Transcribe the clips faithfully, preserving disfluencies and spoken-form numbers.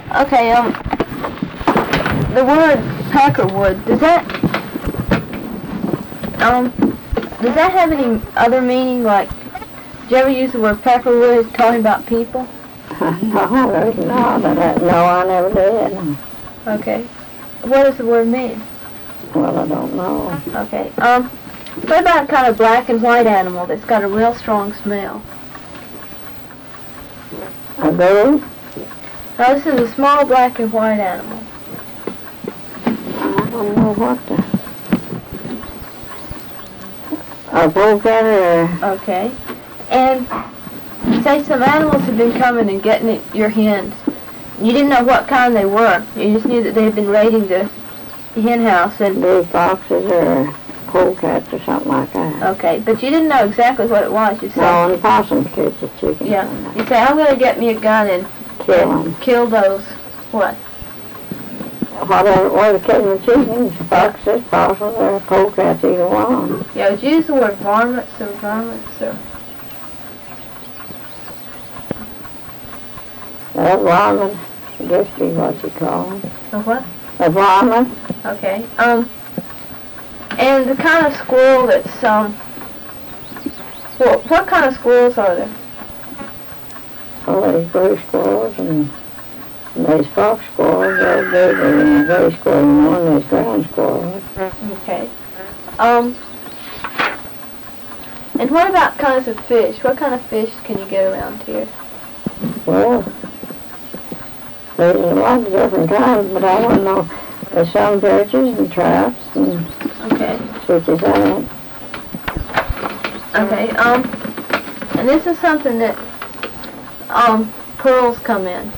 Okay, um, the word peckerwood, does that, um, does that have any other meaning? Like, did you ever use the word peckerwood talking about people? No, no, no, no, I never did. Okay. What does the word mean? Well, I don't know. Okay, um, what about kind of black and white animal that's got a real strong smell? A goat? Now, this is a small black and white animal. I don't know what the... A polecat or... Okay. And say some animals have been coming and getting at your hens. You didn't know what kind they were. You just knew that they had been raiding the hen house and... Big foxes or polecats or something like that. Okay, but you didn't know exactly what it was. You said... No, and possums catch the chickens. Yeah. You say, I'm going to get me a gun and... Kill them. Kill those... What? Whatever, what are killing the chickens, foxes, possums, or polecats, either one. Yeah, would you use the word varmints or varmints or... A varmint, I guess be what you call them. A what? A varmint. Okay. Um, and the kind of squirrel that's, um... Well, what kind of squirrels are there? Well, there's gray squirrels and, and there's fox squirrels, they're bigger than the gray squirrel, you know, and there's ground squirrels. Okay. Um, and what about kinds of fish? What kind of fish can you get around here? Well, there's a lot of different kinds, but I don't know. There's some perches and traps and Okay. such as that. Okay, um, and this is something that, um, pearls come in.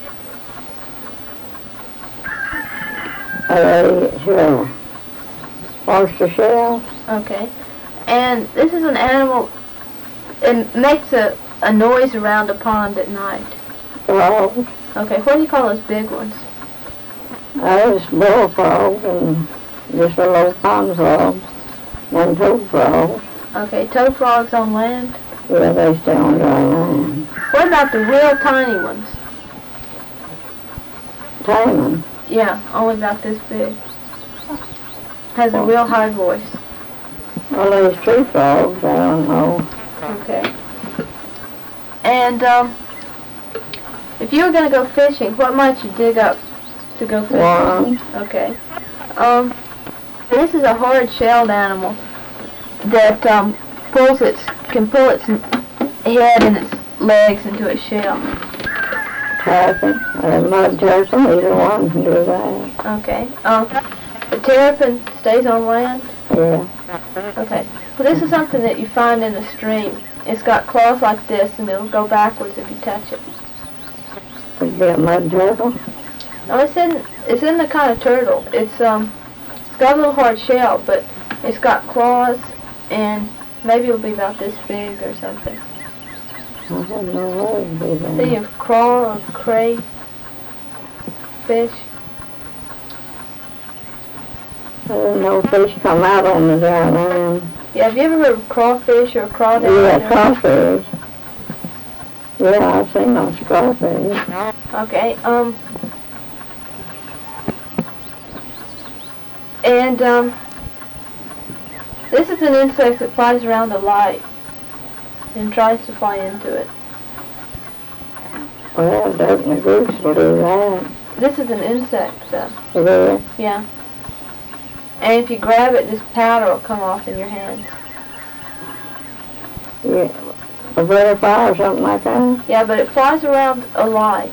Uh, sure. Oyster shells. Okay. And this is an animal, it makes a, a noise around a pond at night. Frogs. Okay, what do you call those big ones? There's bullfrogs and just a little pond frogs. And toad frogs. Okay, toad frogs on land. Yeah, they stay on dry land. What about the real tiny ones? Tame. Yeah, only about this big. Has a real high voice. Well, there's tree frogs, I don't know. Okay. And, um, if you were going to go fishing, what might you dig up to go fishing? Worms. Okay. Um, this is a hard-shelled animal that, um, pulls its, can pull its head and its legs into a shell. Terrapin, or mud terrapin, either one can do that. Okay. Um, the terrapin stays on land? Yeah. Okay. Well, this is something that you find in the stream. It's got claws like this, and it'll go backwards if you touch it. It'd be a mud turtle. No, it's in, it's in the kind of turtle. It's, um, it's got a little hard shell, but it's got claws, and maybe it'll be about this big or something. I don't know what it'd be then. See, a craw or cray fish. I don't know if fish come out on the dry land. Yeah, have you ever heard of crawfish or crawdad? Yeah, crawfish. Yeah, I've seen those crawfish. Okay, um, and, um, this is an insect that flies around the light and tries to fly into it. Well, duck and a goose will do that. This is an insect, though. Yeah. Yeah. And if you grab it, this powder will come off in your hands. Yeah. A butterfly or something like that? Yeah, but it flies around a light.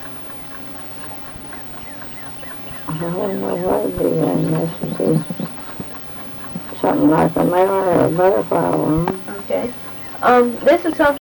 I don't know what it'd be then. This would be something like a male or a butterfly one. Okay. Um, this is something